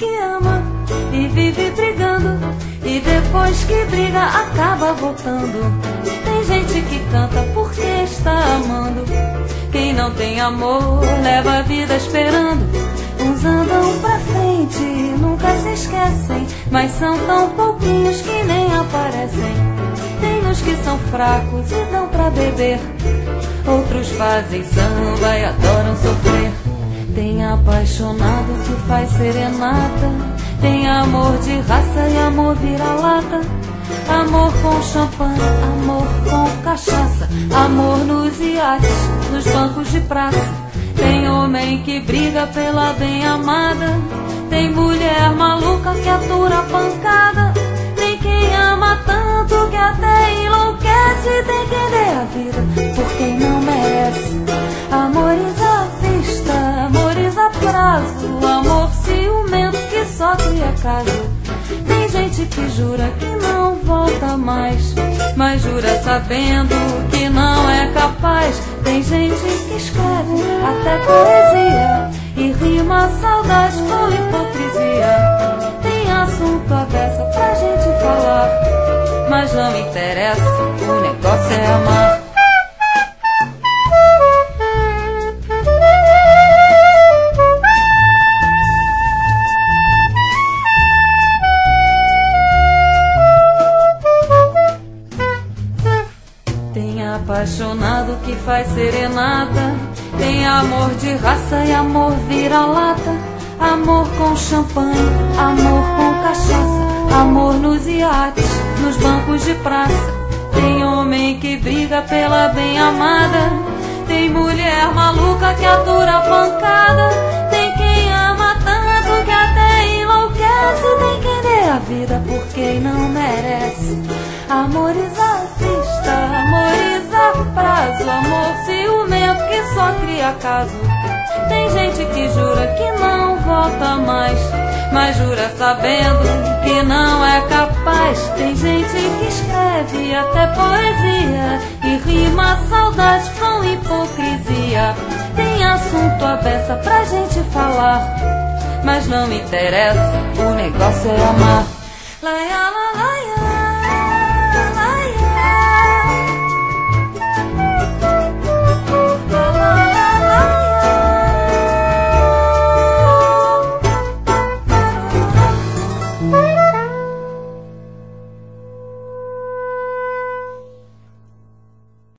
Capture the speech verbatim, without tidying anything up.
que ama e vive brigando, e depois que briga acaba voltando. Tem gente que canta porque está amando. Quem não tem amor leva a vida esperando. Uns andam pra frente e nunca se esquecem, mas são tão pouquinhos que nem aparecem. Tem uns que são fracos e dão pra beber, outros fazem samba e adoram sofrer. Tem apaixonado que faz serenata, tem amor de raça e amor vira-lata. Amor com champanhe, amor com cachaça, amor nos iates, nos bancos de praça. Tem homem que briga pela bem-amada, tem mulher maluca que atura a pancada. Tem quem ama tanto que até enlouquece, tem quem dê a vida por quem não merece. Amores à vista, amores a prazo, amor ciumento que só cria caso. Tem gente que jura que não volta mais, mas jura sabendo que não é capaz. Tem gente que escreve até poesia e rima a saudade com hipocrisia. Tem assunto à beça pra gente falar, mas não interessa, o negócio é amar. Apaixonado que faz serenata, tem amor de raça e amor vira-lata. Amor com champanhe, amor com cachaça, amor nos iates, nos bancos de praça. Tem homem que briga pela bem-amada, tem mulher maluca que atura a pancada. Tem quem ama tanto que até enlouquece, tem quem dê a vida por quem não merece. Amores à vista, amores a prazo, amor ciumento que só cria caso. Tem gente que jura que não volta mais, mas jura sabendo que não é capaz. Tem gente que escreve até poesia e rima a saudade com hipocrisia. Tem assunto à beça pra gente falar, mas não me interessa, o negócio é amar. Laia, la, laia.